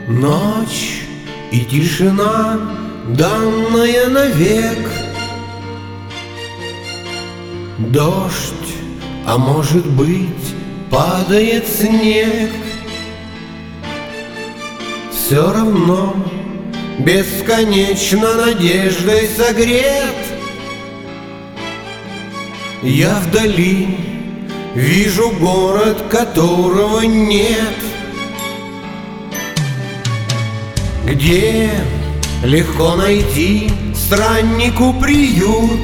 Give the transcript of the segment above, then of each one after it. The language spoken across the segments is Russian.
Ночь и тишина, данная навек. Дождь, а может быть, падает снег. Все равно бесконечно надеждой согрет. Я вдали вижу город, которого нет, где легко найти страннику приют,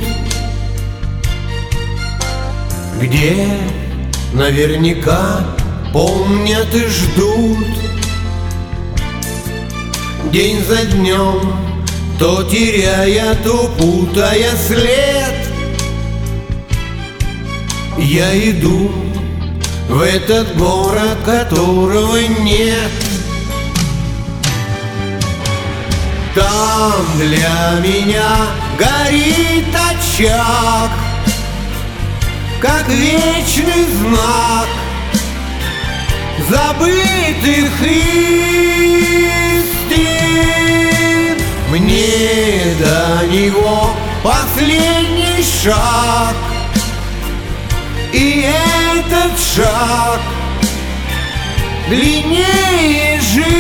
где наверняка помнят и ждут. День за днем, то теряя, то путая след, я иду в этот город, которого нет. Там для меня горит очаг, как вечный знак забытых истин. Мне до него последний шаг, и этот шаг длиннее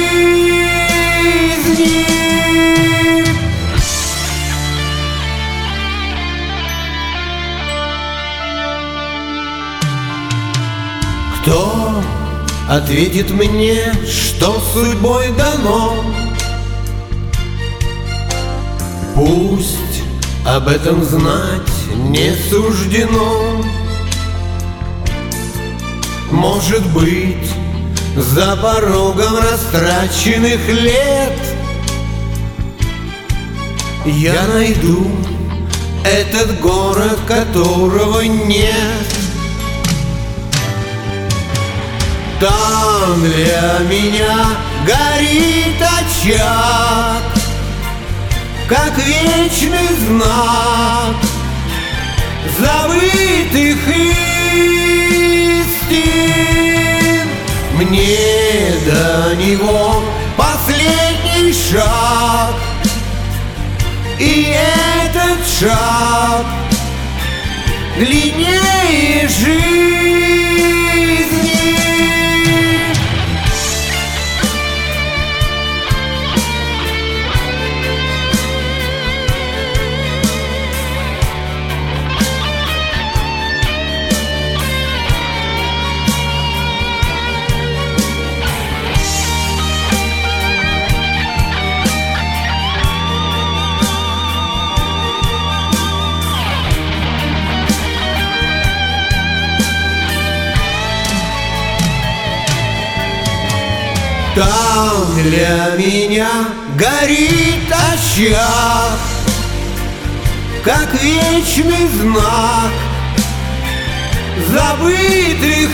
жизни. Кто ответит мне, что судьбой дано? Пусть об этом знать не суждено. Может быть, за порогом растраченных лет я найду этот город, которого нет. Там для меня горит очаг, как вечный знак забытых истин. Мне до него последний шаг, и этот шаг длиннее жизни. Там для меня горит очаг, как вечный знак забытых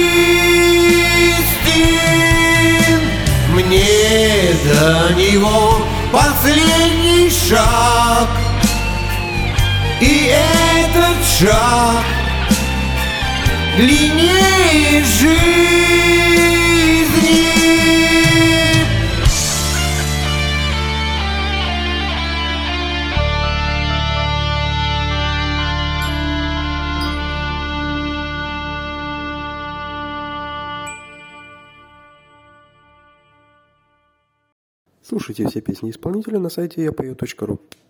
истин. Мне до него последний шаг, и этот шаг длиннее жизни. Слушайте все песни исполнителя на сайте yapeo.ru.